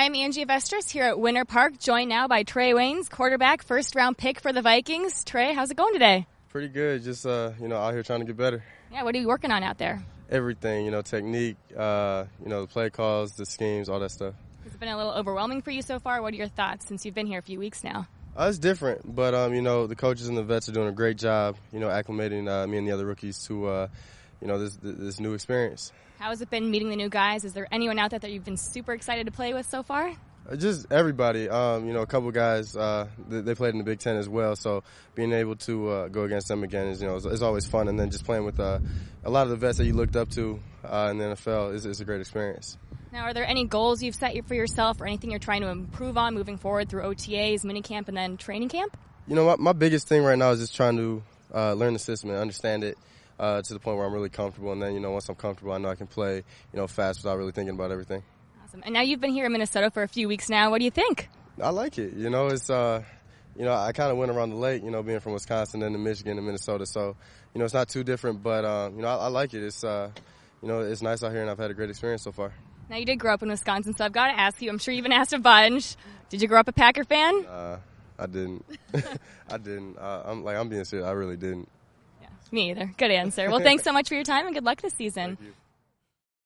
I'm Angie Vestris here at Winter Park, joined now by Trey Waynes, quarterback, first-round pick for the Vikings. Trey, how's it going today? Pretty good. Just, out here trying to get better. Yeah, what are you working on out there? Everything, technique, the play calls, the schemes, all that stuff. Has it been a little overwhelming for you so far? What are your thoughts since you've been here a few weeks now? It's different, but, the coaches and the vets are doing a great job, acclimating me and the other rookies to, this new experience. How has it been meeting the new guys? Is there anyone out there that you've been super excited to play with so far? Just everybody. A couple guys, they played in the Big Ten as well, so being able to go against them again is always fun. And then just playing with a lot of the vets that you looked up to in the NFL is a great experience. Now, are there any goals you've set for yourself or anything you're trying to improve on moving forward through OTAs, minicamp, and then training camp? My biggest thing right now is just trying to learn the system and understand it to the point where I'm really comfortable. And then, once I'm comfortable, I know I can play, fast without really thinking about everything. Awesome. And now you've been here in Minnesota for a few weeks now. What do you think? I like it. It's, I kind of went around the lake, being from Wisconsin, then to Michigan and Minnesota. So, it's not too different, but, I like it. It's, it's nice out here, and I've had a great experience so far. Now, you did grow up in Wisconsin, so I've got to ask you. I'm sure you've been asked a bunch. Did you grow up a Packer fan? I didn't. I didn't. I'm being serious. I really didn't. Yeah, me either. Good answer. Well, thanks so much for your time, and good luck this season. Thank you.